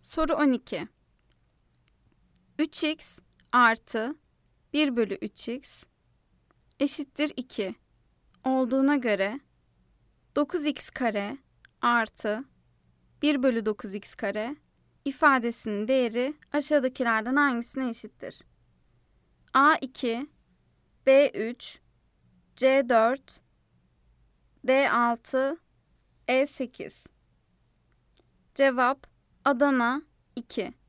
Soru 12. 3x artı 1 bölü 3x eşittir 2 olduğuna göre 9x kare artı 1 bölü 9x kare ifadesinin değeri aşağıdakilerden hangisine eşittir? A2, B3, C4, D6, E8. Cevap Adana 2.